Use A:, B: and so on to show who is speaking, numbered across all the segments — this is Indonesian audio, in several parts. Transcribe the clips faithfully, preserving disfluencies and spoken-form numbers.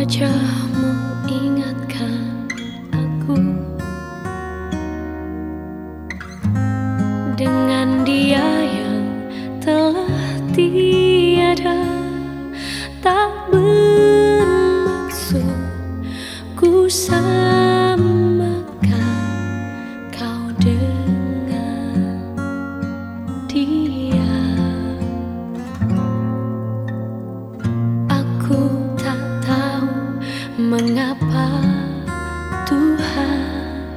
A: Wajahmu ingatkan aku dengan dia yang telah tiada. Tak bermaksud ku samakan kau dengan dia. Aku tak tahu mengapa Tuhan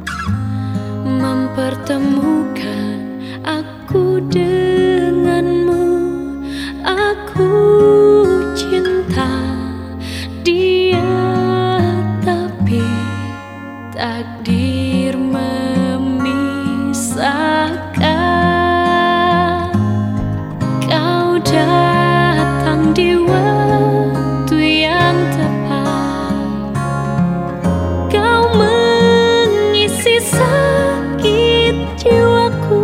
A: mempertemukan aku denganmu. Aku cinta dia, tapi takdir memisahkan. Kau datang di waktu yang tepat. Kau mengisi sakit jiwaku.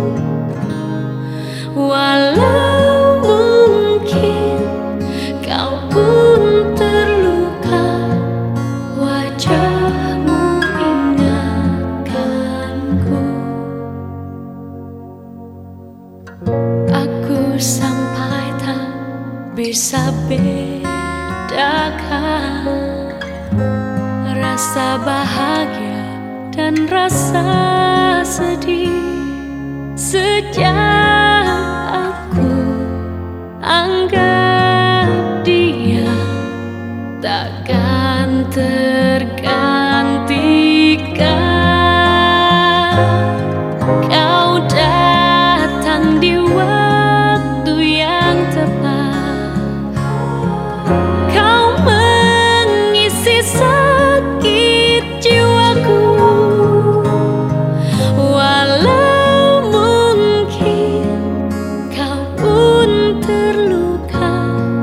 A: Walau mungkin kau pun terluka, wajahmu ingatkanku. Aku sampai tak bisa bedakan rasa bahagia dan rasa sedih sejak aku anggap dia takkan tergantikan. Kau datang di waktu yang tepat. Kau mengisi sakit jiwaku. Walau mungkin kau pun terluka,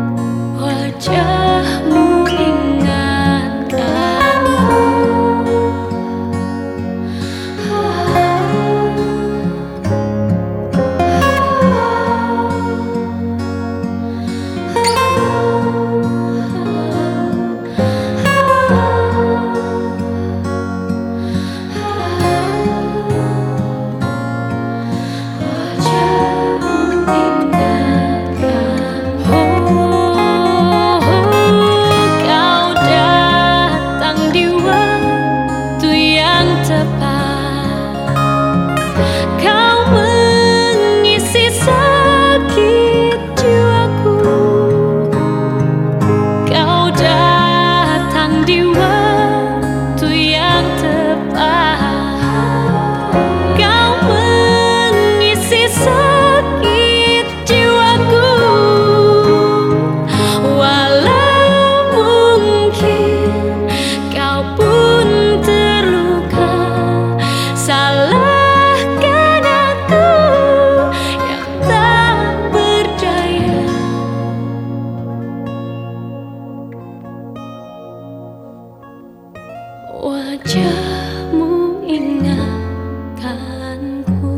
A: wajahmu ingatkanku. Kau mengisi sakit jiwaku. Kau datang di waktu yang tepat. Kau mengisi sakit jiwaku. Walau mungkin kau pun terluka, salah wajahmu ingatkanku.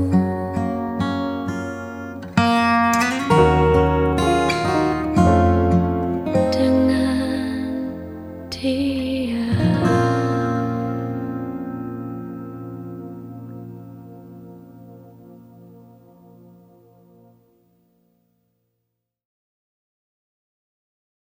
A: Dengan dia